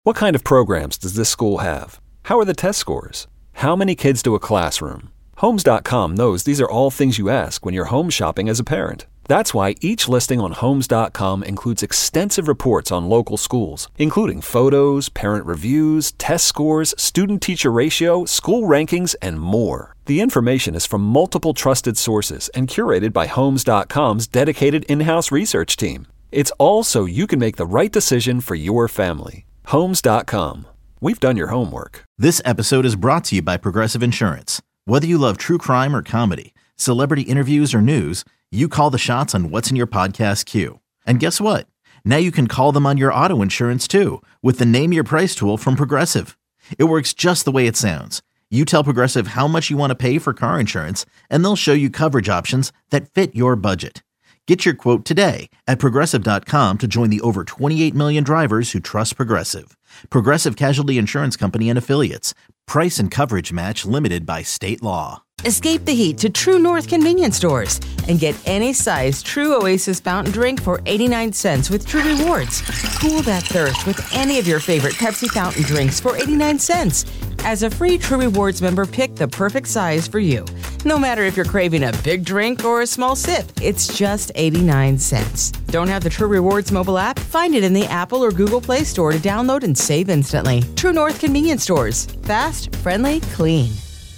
What kind of programs does this school have? How are the test scores? How many kids do a classroom? Homes.com knows these are all things you ask when you're home shopping as a parent. That's why each listing on Homes.com includes extensive reports on local schools, including photos, parent reviews, test scores, student-teacher ratio, school rankings, and more. The information is from multiple trusted sources and curated by Homes.com's dedicated in-house research team. It's all so you can make the right decision for your family. Homes.com. We've done your homework. This episode is brought to you by Progressive Insurance. Whether you love true crime or comedy, celebrity interviews or news, you call the shots on what's in your podcast queue. And guess what? Now you can call them on your auto insurance too with the Name Your Price tool from Progressive. It works just the way it sounds. You tell Progressive how much you want to pay for car insurance, and they'll show you coverage options that fit your budget. Get your quote today at Progressive.com to join the over 28 million drivers who trust Progressive. Progressive Casualty Insurance Company and Affiliates. Price and coverage match limited by state law. Escape the heat to True North convenience stores and get any size True Oasis fountain drink for 89 cents with True Rewards. Cool that thirst with any of your favorite Pepsi fountain drinks for 89 cents. As a free True Rewards member, pick the perfect size for you. No matter if you're craving a big drink or a small sip, it's just 89 cents. Don't have the True Rewards mobile app? Find it in the Apple or Google Play Store to download and save instantly. True North convenience stores. Fast, friendly, clean.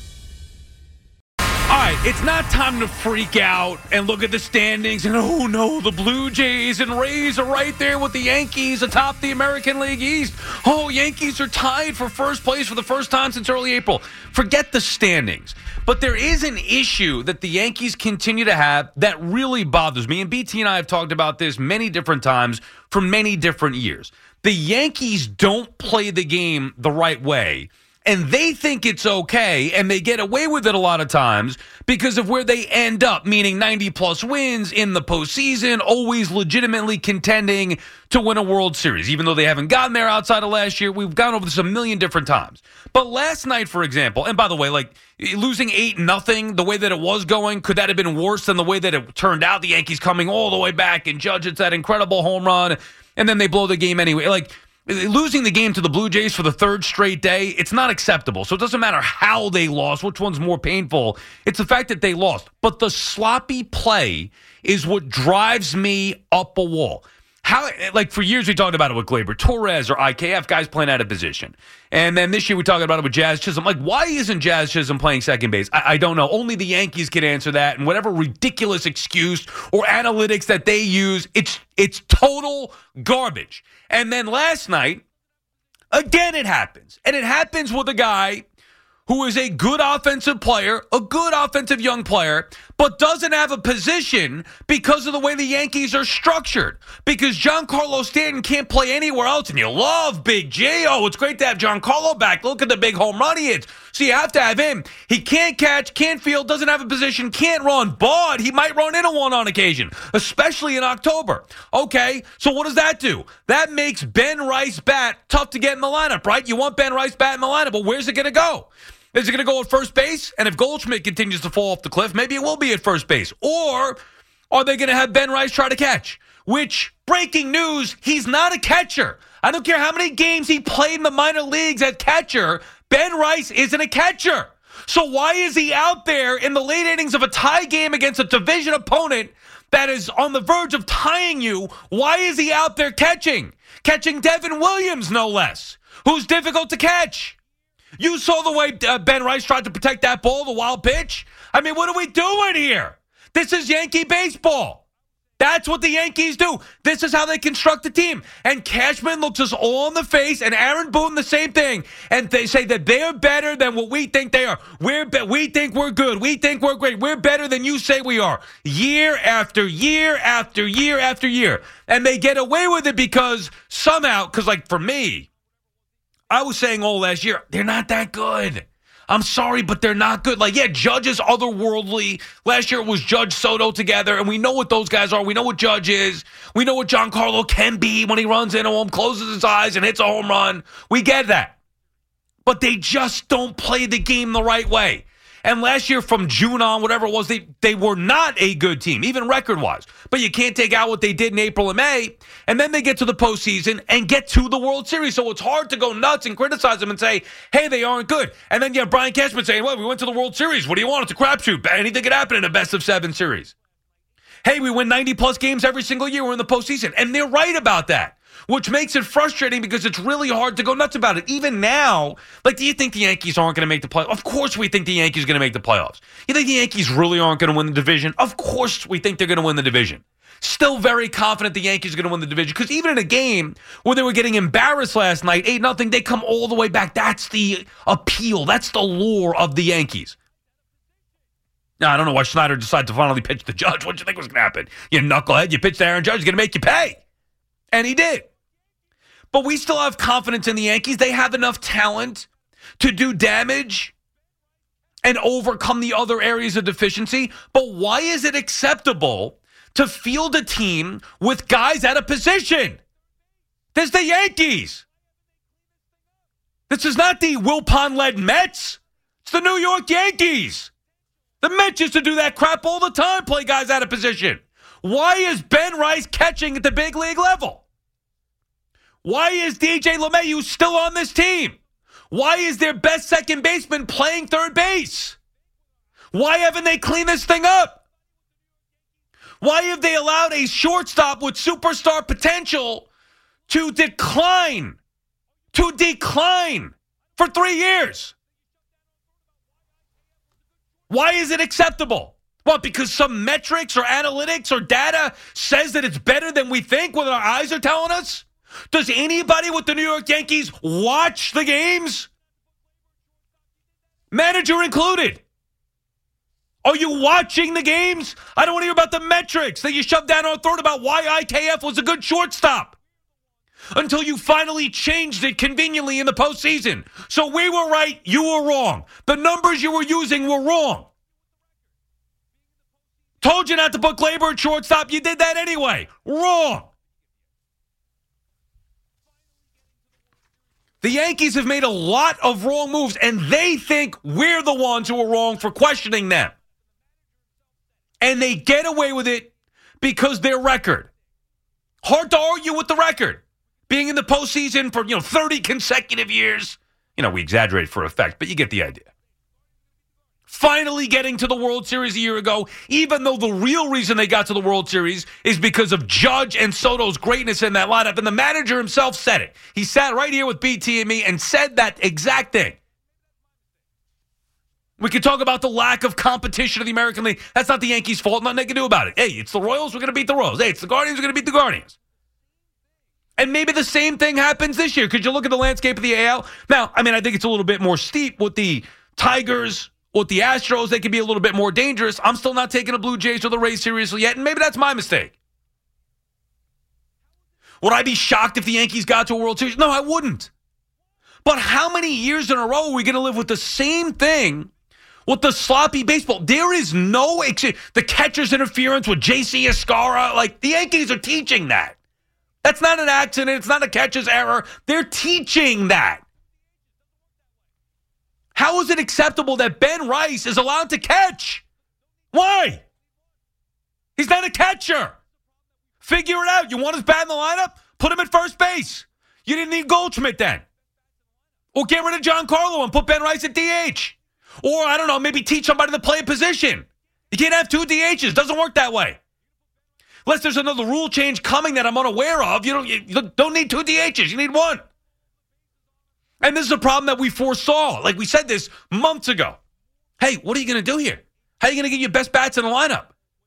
All right, it's not time to freak out and look at the standings and, oh no, the Blue Jays and Rays are right there with the Yankees atop the American League East. Oh, Yankees are tied for first place for the first time since early April. Forget the standings. But there is an issue that the Yankees continue to have that really bothers me. And BT and I have talked about this many different times for many different years. The Yankees don't play the game the right way. And they think it's okay, and they get away with it a lot of times because of where they end up, meaning 90-plus wins in the postseason, always legitimately contending to win a World Series. Even though they haven't gotten there outside of last year, we've gone over this a million different times. But last night, for example, and by the way, like losing 8-0, the way that it was going, could that have been worse than the way that it turned out? The Yankees coming all the way back, and Judge hits that incredible home run, and then they blow the game anyway. Like, losing the game to the Blue Jays for the third straight day, it's not acceptable. So it doesn't matter how they lost, which one's more painful. It's the fact that they lost. But the sloppy play is what drives me up a wall. How, like for years we talked about it with Gleyber Torres or IKF, guys playing out of position. And then this year we talked about it with Jazz Chisholm. Like, why isn't Jazz Chisholm playing second base? I don't know. Only the Yankees can answer that. And whatever ridiculous excuse or analytics that they use, it's total garbage. And then last night, again it happens. And it happens with a guy who is a good offensive player, a good offensive young player, but doesn't have a position because of the way the Yankees are structured. Because Giancarlo Stanton can't play anywhere else, and you love Big J. Oh, it's great to have Giancarlo back. Look at the big home run he hits. So you have to have him. He can't catch, can't field, doesn't have a position, can't run, but he might run into one on occasion, especially in October. Okay, so what does that do? That makes Ben Rice bat tough to get in the lineup, right? You want Ben Rice bat in the lineup, but where's it going to go? Is it going to go at first base? And if Goldschmidt continues to fall off the cliff, maybe it will be at first base. Or are they going to have Ben Rice try to catch? Which, breaking news, he's not a catcher. I don't care how many games he played in the minor leagues at catcher, Ben Rice isn't a catcher. So why is he out there in the late innings of a tie game against a division opponent that is on the verge of tying you? Why is he out there catching? Catching Devin Williams, no less, who's difficult to catch. You saw the way Ben Rice tried to protect that ball, the wild pitch. I mean, what are we doing here? This is Yankee baseball. That's what the Yankees do. This is how they construct the team. And Cashman looks us all in the face, and Aaron Boone the same thing. And they say that they're better than what we think they are. We think we're good. We think we're great. We're better than you say we are. Year after year after year after year. And they get away with it because somehow, because like for me, I was saying all last year, they're not that good. I'm sorry, but they're not good. Like, yeah, Judge is otherworldly. Last year it was Judge Soto together, and we know what those guys are. We know what Judge is. We know what Giancarlo can be when he runs into him, closes his eyes, and hits a home run. We get that. But they just don't play the game the right way. And last year from June on, whatever it was, they were not a good team, even record-wise. But you can't take out what they did in April and May. And then they get to the postseason and get to the World Series. So it's hard to go nuts and criticize them and say, hey, they aren't good. And then you have Brian Cashman saying, well, we went to the World Series. What do you want? It's a crapshoot. Anything could happen in a best-of-7 series. Hey, we win 90-plus games every single year. We're in the postseason. And they're right about that, which makes it frustrating because it's really hard to go nuts about it. Even now, like, do you think the Yankees aren't going to make the playoffs? Of course we think the Yankees are going to make the playoffs. You think the Yankees really aren't going to win the division? Of course we think they're going to win the division. Still very confident the Yankees are going to win the division because even in a game where they were getting embarrassed last night, 8-0, they come all the way back. That's the appeal. That's the lure of the Yankees. Now, I don't know why Schneider decided to finally pitch the Judge. What did you think was going to happen? You knucklehead, you pitched to Aaron Judge, he's going to make you pay. And he did. But we still have confidence in the Yankees. They have enough talent to do damage and overcome the other areas of deficiency. But why is it acceptable to field a team with guys out of position? This is the Yankees. This is not the Wilpon-led Mets. It's the New York Yankees. The Mets used to do that crap all the time, play guys out of position. Why is Ben Rice catching at the big league level? Why is DJ LeMahieu still on this team? Why is their best second baseman playing third base? Why haven't they cleaned this thing up? Why have they allowed a shortstop with superstar potential to decline for 3 years? Why is it acceptable? What, because some metrics or analytics or data says that it's better than we think what our eyes are telling us? Does anybody with the New York Yankees watch the games? Manager included. Are you watching the games? I don't want to hear about the metrics that you shoved down our throat about why IKF was a good shortstop until you finally changed it conveniently in the postseason. So we were right, you were wrong. The numbers you were using were wrong. Told you not to book labor at shortstop, you did that anyway. Wrong. The Yankees have made a lot of wrong moves, and they think we're the ones who are wrong for questioning them. And they get away with it because their record. Hard to argue with the record. Being in the postseason for, 30 consecutive years. We exaggerate for effect, but you get the idea. Finally getting to the World Series a year ago, even though the real reason they got to the World Series is because of Judge and Soto's greatness in that lineup. And the manager himself said it. He sat right here with BT and me and said that exact thing. We could talk about the lack of competition of the American League. That's not the Yankees' fault. Nothing they can do about it. Hey, it's the Royals. We're going to beat the Royals. Hey, it's the Guardians. We're going to beat the Guardians. And maybe the same thing happens this year. Could you look at the landscape of the AL? Now, I think it's a little bit more steep with the Tigers, with the Astros. They can be a little bit more dangerous. I'm still not taking the Blue Jays or the Rays seriously yet, and maybe that's my mistake. Would I be shocked if the Yankees got to a World Series? No, I wouldn't. But how many years in a row are we going to live with the same thing with the sloppy baseball? There is no the catcher's interference with J.C. Escara. The Yankees are teaching that. That's not an accident. It's not a catcher's error. They're teaching that. How is it acceptable that Ben Rice is allowed to catch? Why? He's not a catcher. Figure it out. You want his bat in the lineup? Put him at first base. You didn't need Goldschmidt then. Or get rid of Giancarlo and put Ben Rice at DH. Or, I don't know, maybe teach somebody to play a position. You can't have two DHs. Doesn't work that way. Unless there's another rule change coming that I'm unaware of, you don't need two DHs. You need one. And this is a problem that we foresaw. Like we said this months ago. Hey, what are you going to do here? How are you going to get your best bats in the lineup?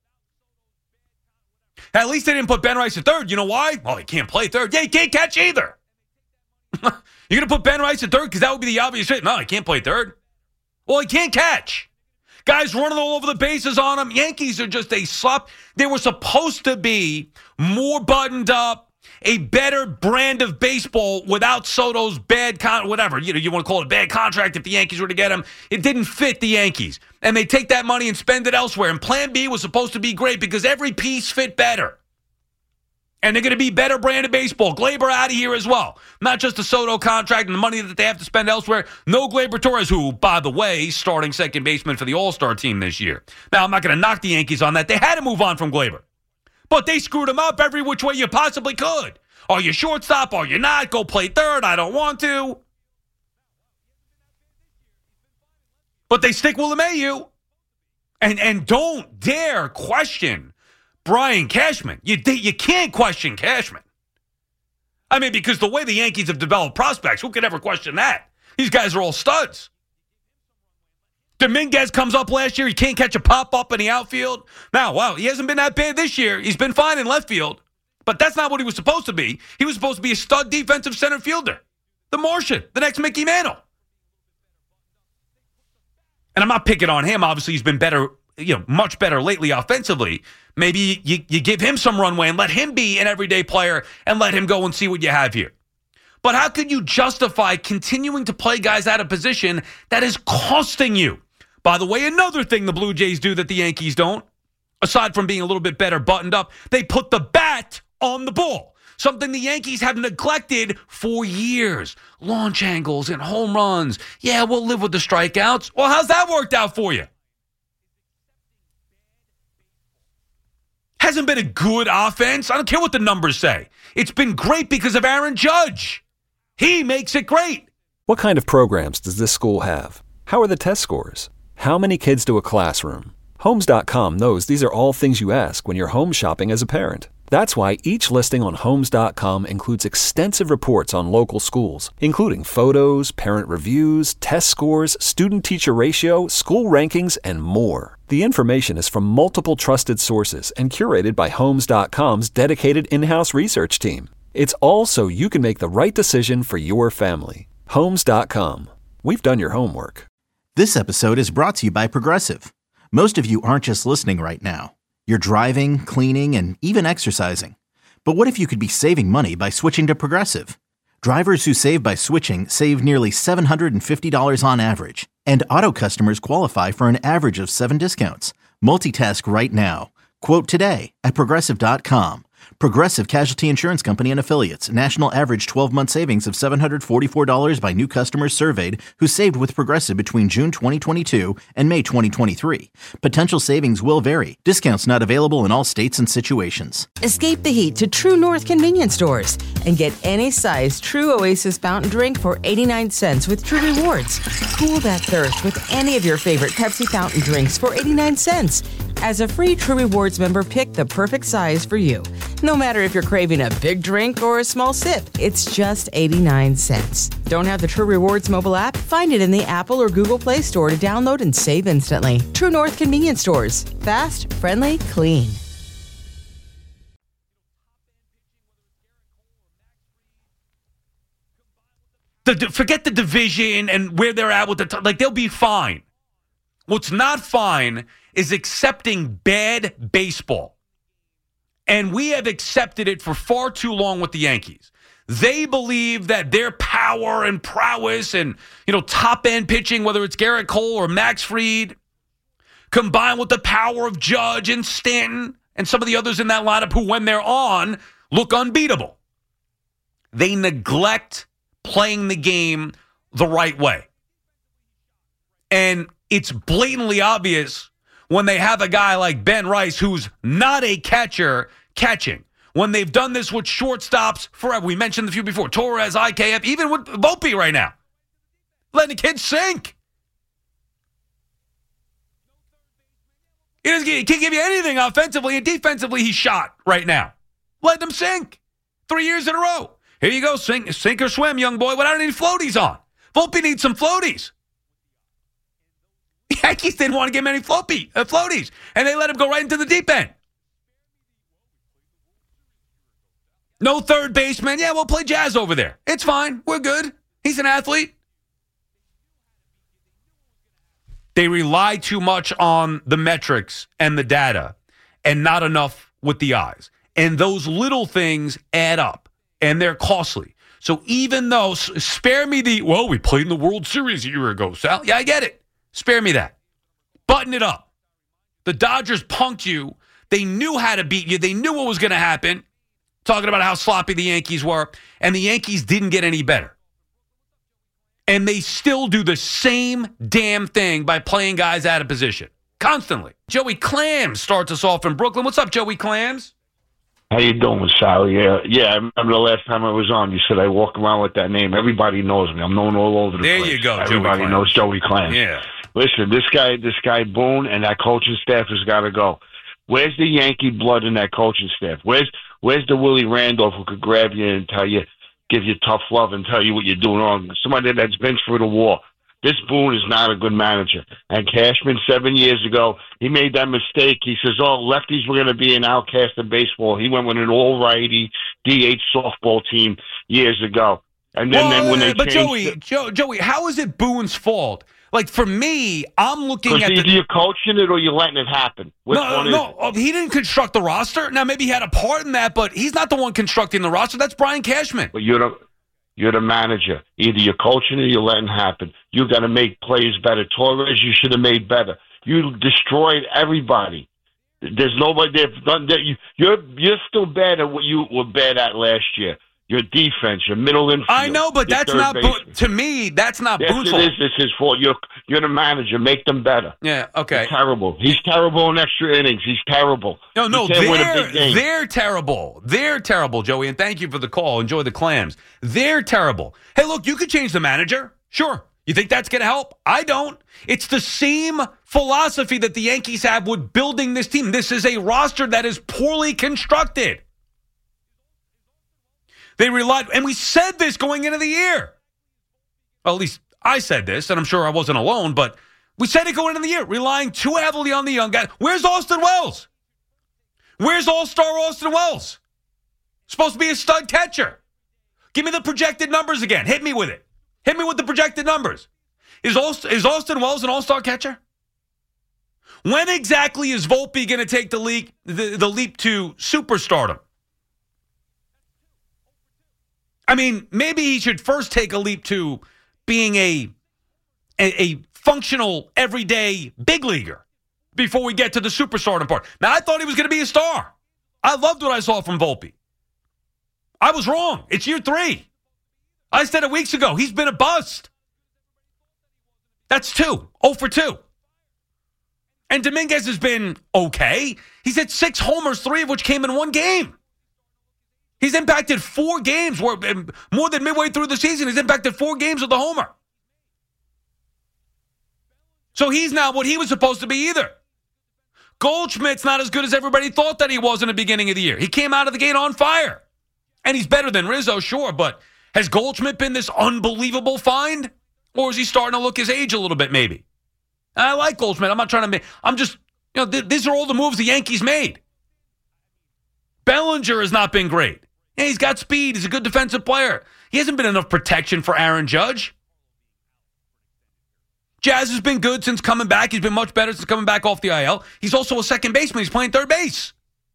At least they didn't put Ben Rice at third. You know why? Well, he can't play third. Yeah, he can't catch either. You're going to put Ben Rice at third because that would be the obvious fit. No, he can't play third. Well, he can't catch. Guys running all over the bases on him. Yankees are just a slop. They were supposed to be more buttoned up, a better brand of baseball without Soto's bad whatever. You want to call it a bad contract if the Yankees were to get him. It didn't fit the Yankees. And they take that money and spend it elsewhere. And Plan B was supposed to be great because every piece fit better. And they're going to be better brand of baseball. Gleyber out of here as well. Not just the Soto contract and the money that they have to spend elsewhere. No Gleyber Torres, who, by the way, starting second baseman for the All-Star team this year. Now, I'm not going to knock the Yankees on that. They had to move on from Gleyber. But they screwed him up every which way you possibly could. Are you shortstop? Are you not? Go play third. I don't want to. But they stick with LeMahieu. And don't dare question Brian Cashman. You can't question Cashman. I mean, because the way the Yankees have developed prospects, who could ever question that? These guys are all studs. Dominguez comes up last year. He can't catch a pop-up in the outfield. Now, wow, he hasn't been that bad this year. He's been fine in left field. But that's not what he was supposed to be. He was supposed to be a stud defensive center fielder. The Martian, the next Mickey Mantle. And I'm not picking on him. Obviously, he's been better, much better lately offensively. Maybe you give him some runway and let him be an everyday player and let him go and see what you have here. But how could you justify continuing to play guys out of position that is costing you? By the way, another thing the Blue Jays do that the Yankees don't, aside from being a little bit better buttoned up, they put the bat on the ball. Something the Yankees have neglected for years. Launch angles and home runs. Yeah, we'll live with the strikeouts. Well, how's that worked out for you? Hasn't been a good offense. I don't care what the numbers say. It's been great because of Aaron Judge. He makes it great. What kind of programs does this school have? How are the test scores? How many kids do a classroom? Homes.com knows these are all things you ask when you're home shopping as a parent. That's why each listing on Homes.com includes extensive reports on local schools, including photos, parent reviews, test scores, student-teacher ratio, school rankings, and more. The information is from multiple trusted sources and curated by Homes.com's dedicated in-house research team. It's all so you can make the right decision for your family. Homes.com. We've done your homework. This episode is brought to you by Progressive. Most of you aren't just listening right now. You're driving, cleaning, and even exercising. But what if you could be saving money by switching to Progressive? Drivers who save by switching save nearly $750 on average. And auto customers qualify for an average of 7 discounts. Multitask right now. Quote today at Progressive.com. Progressive Casualty Insurance Company and Affiliates. National average 12-month savings of $744 by new customers surveyed who saved with Progressive between June 2022 and May 2023. Potential savings will vary. Discounts not available in all states and situations. Escape the heat to True North convenience stores and get any size True Oasis fountain drink for 89 cents with True Rewards. Cool that thirst with any of your favorite Pepsi fountain drinks for 89 cents. As a free True Rewards member, pick the perfect size for you. No matter if you're craving a big drink or a small sip, it's just 89 cents. Don't have the True Rewards mobile app? Find it in the Apple or Google Play Store to download and save instantly. True North convenience stores. Fast, friendly, clean. Forget the division and where they're at with they'll be fine. What's not fine is accepting bad baseball. And we have accepted it for far too long with the Yankees. They believe that their power and prowess and, top-end pitching, whether it's Garrett Cole or Max Fried, combined with the power of Judge and Stanton and some of the others in that lineup who, when they're on, look unbeatable. They neglect playing the game the right way. And it's blatantly obvious when they have a guy like Ben Rice, who's not a catcher, catching. When they've done this with shortstops forever. We mentioned the few before. Torres, IKF, even with Volpe right now. Letting the kids sink. He can't give you anything offensively, and defensively he's shot right now. Let them sink. 3 years in a row. Here you go, sink or swim, young boy. What I don't need floaties on. Volpe needs some floaties. The Yankees didn't want to give him any floaties, and they let him go right into the deep end. No third baseman. Yeah, we'll play Jazz over there. It's fine. We're good. He's an athlete. They rely too much on the metrics and the data and not enough with the eyes. And those little things add up, and they're costly. So even though, spare me we played in the World Series a year ago, Sal. Yeah, I get it. Spare me that. Button it up. The Dodgers punked you. They knew how to beat you. They knew what was going to happen. talking about how sloppy the Yankees were, and the Yankees didn't get any better. And they still do the same damn thing by playing guys out of position. Constantly. Joey Clams starts us off in Brooklyn. What's up, Joey Clams? How you doing, Sal? Yeah, I remember the last time I was on, you said I walk around with that name. Everybody knows me. I'm known all over the place. There you go, Everybody Joey knows Joey Clams. Yeah. Listen, this guy Boone and that coaching staff has got to go. Where's the Yankee blood in that coaching staff? Where's the Willie Randolph who could grab you and tell you, give you tough love and tell you what you're doing wrong? Somebody that's been through the war. This Boone is not a good manager. And Cashman, 7 years ago, he made that mistake. He says, lefties were going to be an outcast in baseball. He went with an all-righty DH softball team years ago. And then when they changed... Joey, how is it Boone's fault? Like, for me, I'm looking at either you're coaching it or you're letting it happen. No, he didn't construct the roster. Now, maybe he had a part in that, but he's not the one constructing the roster. That's Brian Cashman. But you're the manager. Either you're coaching or you're letting it happen. You got to make players better. Torres, you should have made better. You destroyed everybody. There's nobody there. You're still bad at what you were bad at last year. Your defense, your middle infield. I know, but that's not to me. That's not Boone's fault. Yes, it is. It's his fault. You're the manager. Make them better. Yeah. Okay. He's terrible. He's terrible in extra innings. He's terrible. No. They're terrible. They're terrible, Joey. And thank you for the call. Enjoy the clams. They're terrible. Hey, look, you could change the manager. Sure. You think that's going to help? I don't. It's the same philosophy that the Yankees have with building this team. This is a roster that is poorly constructed. They relied, and we said this going into the year. Well, at least I said this, and I'm sure I wasn't alone, but we said it going into the year, relying too heavily on the young guy. Where's Austin Wells? Where's all-star Austin Wells? Supposed to be a stud catcher. Give me the projected numbers again. Hit me with it. Hit me with the projected numbers. Is Austin Wells an all-star catcher? When exactly is Volpe going to take the leap to superstardom? I mean, maybe he should first take a leap to being a functional, everyday big leaguer before we get to the superstardom part. Now, I thought he was going to be a star. I loved what I saw from Volpe. I was wrong. It's year 3. I said it weeks ago. He's been a bust. That's 2. 0 for 2. And Dominguez has been okay. He's hit 6 homers, 3 of which came in 1 game. He's impacted 4 games, more than midway through the season. He's impacted 4 games with the homer. So he's not what he was supposed to be either. Goldschmidt's not as good as everybody thought that he was in the beginning of the year. He came out of the gate on fire. And he's better than Rizzo, sure, but has Goldschmidt been this unbelievable find? Or is he starting to look his age a little bit, maybe? I like Goldschmidt. I'm not trying to I'm just, these are all the moves the Yankees made. Bellinger has not been great. Yeah, he's got speed. He's a good defensive player. He hasn't been enough protection for Aaron Judge. Jazz has been good since coming back. He's been much better since coming back off the IL. He's also a second baseman. He's playing third base.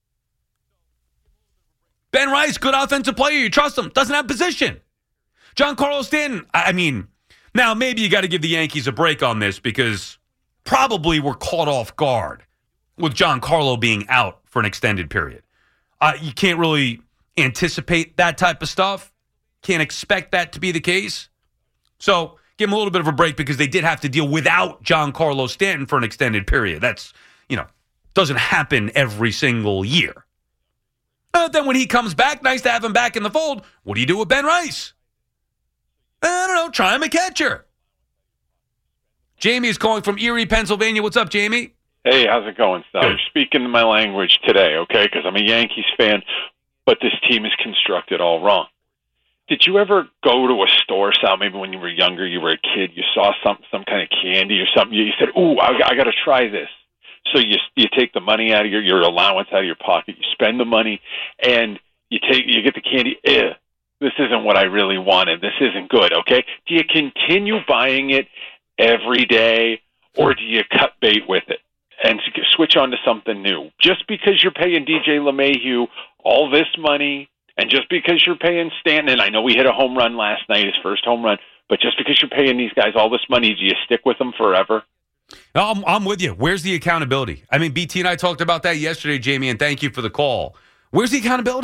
Ben Rice, good offensive player. You trust him. Doesn't have position. Giancarlo Stanton, I mean, now maybe you got to give the Yankees a break on this because probably we're caught off guard with Giancarlo being out for an extended period. You can't really anticipate that type of stuff. Can't expect that to be the case. So give him a little bit of a break because they did have to deal without Giancarlo Stanton for an extended period. That's, doesn't happen every single year. Then when he comes back, nice to have him back in the fold. What do you do with Ben Rice? I don't know. Try him a catcher. Jamie is calling from Erie, Pennsylvania. What's up, Jamie? Hey, how's it going, Sal? You're speaking my language today, okay? Because I'm a Yankees fan, but this team is constructed all wrong. Did you ever go to a store, Sal, maybe when you were younger, you were a kid, you saw some kind of candy or something, you said, ooh, I got to try this. So you take the money out of your allowance out of your pocket, you spend the money, and you get the candy. This isn't what I really wanted. This isn't good, okay? Do you continue buying it every day, or do you cut bait with it and switch on to something new? Just because you're paying DJ LeMahieu all this money, and just because you're paying Stanton, and I know he hit a home run last night, his first home run, but just because you're paying these guys all this money, do you stick with them forever? I'm with you. Where's the accountability? I mean, BT and I talked about that yesterday, Jamie, and thank you for the call. Where's the accountability?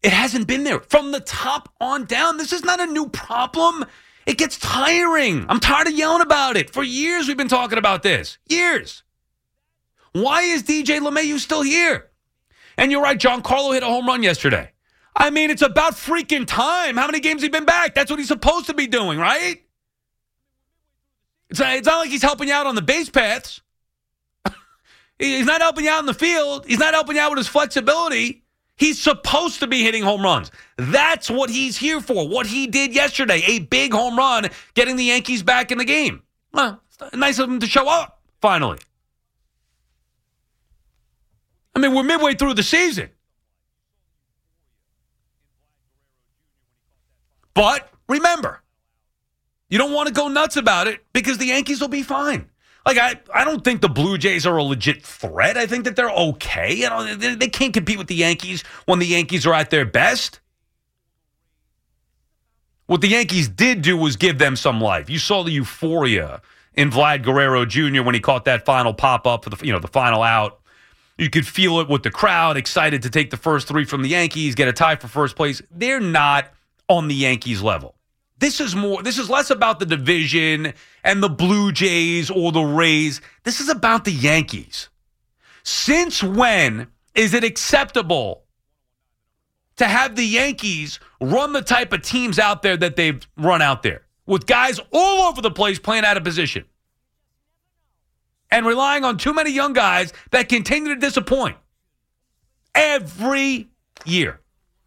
It hasn't been there from the top on down. This is not a new problem. It gets tiring. I'm tired of yelling about it. For years we've been talking about this. Years. Why is DJ LeMahieu still here? And you're right, Giancarlo hit a home run yesterday. I mean, it's about freaking time. How many games has he been back? That's what he's supposed to be doing, right? It's not like he's helping you out on the base paths. He's not helping you out in the field. He's not helping you out with his flexibility. He's supposed to be hitting home runs. That's what he's here for. What he did yesterday, a big home run, getting the Yankees back in the game. Well, it's nice of him to show up, finally. I mean, we're midway through the season. But remember, you don't want to go nuts about it because the Yankees will be fine. Like, I don't think the Blue Jays are a legit threat. I think that they're okay. You know, they can't compete with the Yankees when the Yankees are at their best. What the Yankees did do was give them some life. You saw the euphoria in Vlad Guerrero Jr. when he caught that final pop-up for the final out. You could feel it with the crowd, excited to take the first three from the Yankees, get a tie for first place. They're not on the Yankees level. This is less about the division and the Blue Jays or the Rays. This is about the Yankees. Since when is it acceptable to have the Yankees run the type of teams out there that they've run out there with guys all over the place playing out of position and relying on too many young guys that continue to disappoint every year?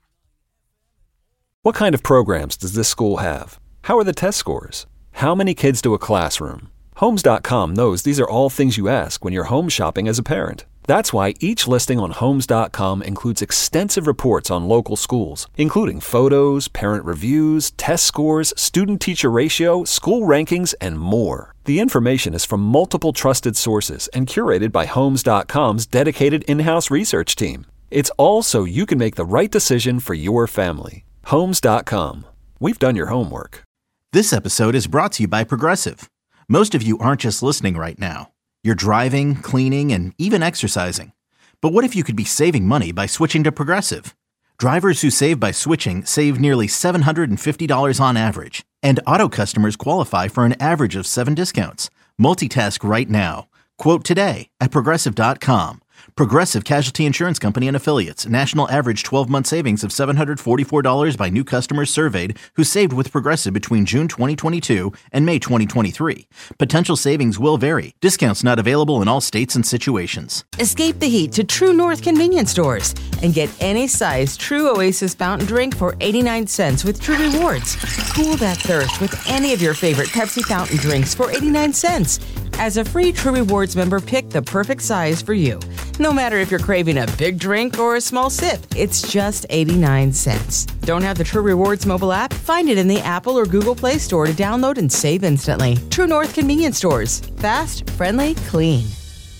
What kind of programs does this school have? How are the test scores? How many kids to a classroom? Homes.com knows these are all things you ask when you're home shopping as a parent. That's why each listing on Homes.com includes extensive reports on local schools, including photos, parent reviews, test scores, student-teacher ratio, school rankings, and more. The information is from multiple trusted sources and curated by Homes.com's dedicated in-house research team. It's all so you can make the right decision for your family. Homes.com. We've done your homework. This episode is brought to you by Progressive. Most of you aren't just listening right now. You're driving, cleaning, and even exercising. But what if you could be saving money by switching to Progressive? Drivers who save by switching save nearly $750 on average. And auto customers qualify for an average of 7 discounts. Multitask right now. Quote today at Progressive.com. Progressive Casualty Insurance Company and Affiliates. National average 12-month savings of $744 by new customers surveyed who saved with Progressive between June 2022 and May 2023. Potential savings will vary. Discounts not available in all states and situations. Escape the heat to True North convenience stores and get any size True Oasis fountain drink for 89 cents with True Rewards. Cool that thirst with any of your favorite Pepsi fountain drinks for 89 cents. As a free True Rewards member, pick the perfect size for you. No matter if you're craving a big drink or a small sip, it's just 89 cents. Don't have the True Rewards mobile app? Find it in the Apple or Google Play Store to download and save instantly. True North convenience stores. Fast, friendly, clean.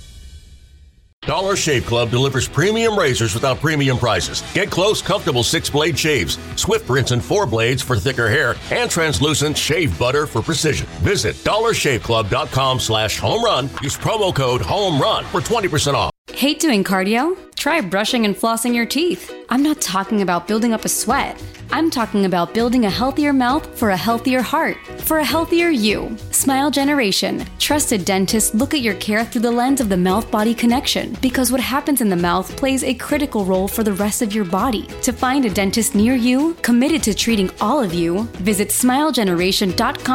Dollar Shave Club delivers premium razors without premium prices. Get close, comfortable 6-blade shaves, swift rinse and 4 blades for thicker hair, and translucent shave butter for precision. Visit dollarshaveclub.com/homerun. Use promo code HOMERUN for 20% off. Hate doing cardio? Try brushing and flossing your teeth. I'm not talking about building up a sweat. I'm talking about building a healthier mouth for a healthier heart, for a healthier you. Smile Generation. Trusted dentists look at your care through the lens of the mouth-body connection because what happens in the mouth plays a critical role for the rest of your body. To find a dentist near you, committed to treating all of you, visit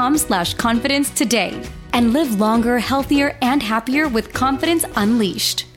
smilegeneration.com/confidence today and live longer, healthier, and happier with confidence unleashed.